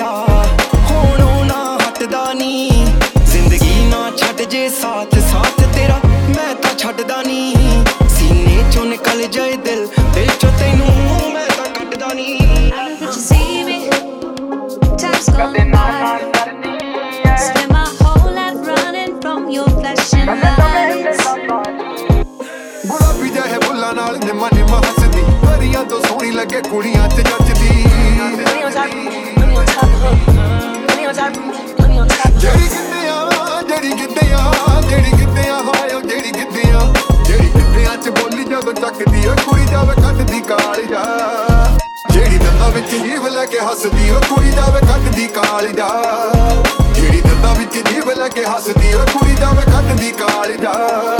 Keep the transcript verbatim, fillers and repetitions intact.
ਜਾ ਹੋਣੋਂ ਨਾ ਹਟਦਾ ਨੀ ਜ਼ਿੰਦਗੀ ਨਾ ਛੱਡ ਜੇ ਸਾਥ ਸਾਥ ਤੇਰਾ ਮੈਂ ਤਾਂ ਛੱਡਦਾ ਨੀ ਸੀਨੇ ਚੋਂ ਨਿਕਲ ਜਾਏ ਦਿਲ ਦਿਲ ਚੋਂ ਤੈਨੂੰ ਮੈਂ ਤਾਂ ਕੱਢਦਾ ਨੀ Spend my whole life running from your flashing lights. ਗੁਲਾਬੀ ਜਿਹੇ ਬੁੱਲਾਂ ਨਾਲ ਨਿੰਮਾ ਨਿੰਮਾ ਹੱਸਦੀ ਪਰੀਆਂ ਤੋਂ ਸੋਹਣੀ ਲੱਗੇ ਕੁੜੀਆਂ ਚ ਜੱਚਦੀ ਜਿਹੜੀ ਕਿੱਦੇ ਆ ਜਿਹੜੀ ਕਿੱਦੇ ਆ ਜਿਹੜੀ ਕਿੱਦੇ ਆ ਹਾਏ ਜਿਹੜੀ ਕਿੱਦੇ ਆ ਜਿਹੜੀ ਕਿੱਦਿਆਂ ਚ ਬੋਲੀ ਜਦੋਂ ਚੱਕਦੀ ਆ ਕੁੜੀ ਜਾਵੇ ਕੱਢਦੀ ਕਾਲੀ ਜਾ ਜਿਹੜੀ ਦੰਦਾਂ ਵਿੱਚ ਜੀਵ ਲੈ ਕੇ ਹੱਸਦੀ ਓ ਕੁੜੀ ਜਾਵੇ ਕੱਢਦੀ ਕਾਲੀ ਜਾ ਜਿਹੜੀ ਦੰਦਾਂ ਵਿੱਚ ਜੀਵ ਲੈ ਕੇ ਹੱਸਦੀ ਓ ਕੁੜੀ ਜਾਵੇ ਕੱਢਦੀ ਕਾਲੀ ਜਾ